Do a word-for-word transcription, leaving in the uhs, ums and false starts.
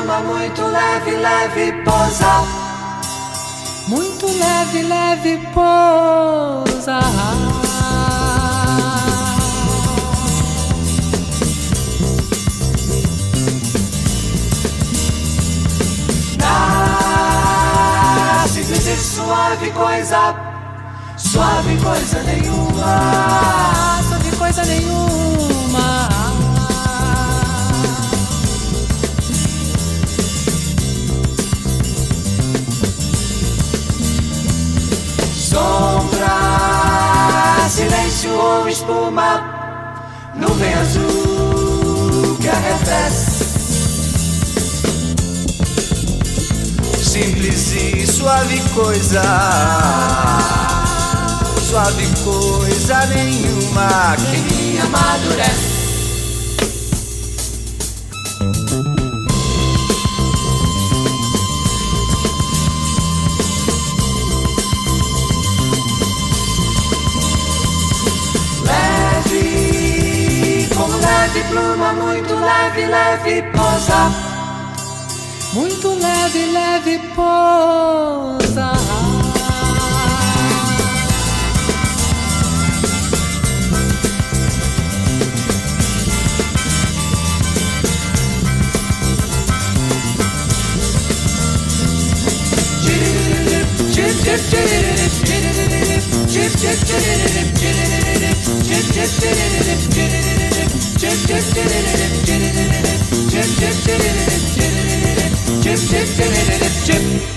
pluma, muito leve, leve pousa. Muito leve, leve pousa. Ah, simples e suave coisa, suave coisa nenhuma, suave coisa nenhuma. Sombra, silêncio ou espuma, nuvem azul que arrefece. Simples e suave coisa, suave coisa nenhuma que me amadurece. Leve, como leve pluma, muito leve, leve pousa. Muito leve, leve pousa. Chip, chip, chip, chip, chip.